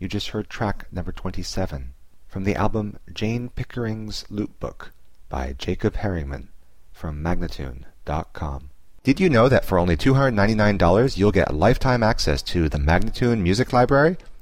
You just heard track number 27 from the album Jane Pickering's Loop Book by Jacob Herringman from Magnatune.com. Did you know that for only $299 you'll get lifetime access to the Magnatune Music Library?